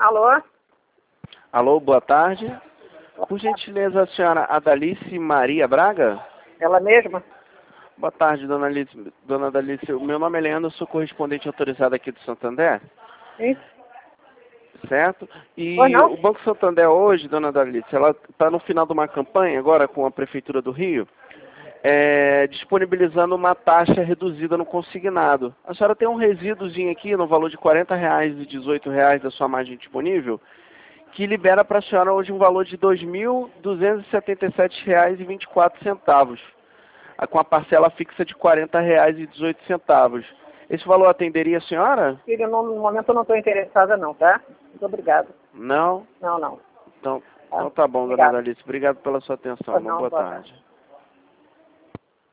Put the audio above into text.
Alô? Alô, boa tarde. Por gentileza, a senhora Adalice Maria Braga? Ela mesma? Boa tarde, dona Adalice. O meu nome é Leandro, eu sou correspondente autorizado aqui do Santander, Sim. certo? E Pois não? o Banco Santander hoje, dona Adalice, ela está no final de uma campanha agora com a Prefeitura do Rio, disponibilizando uma taxa reduzida no consignado. A senhora tem um resíduozinho aqui no valor de R$ 40 e R$ 18 da sua margem disponível, que libera para a senhora hoje um valor de R$ 2.277,24, com a parcela fixa de R$ 40,18. Esse valor atenderia a senhora? Filho, no momento eu não estou interessada não, tá? Muito obrigada. Não? Não. Então Tá? tá bom, dona Obrigada. Adalice. Obrigado pela sua atenção. Pois Uma não, boa boa tarde. tarde.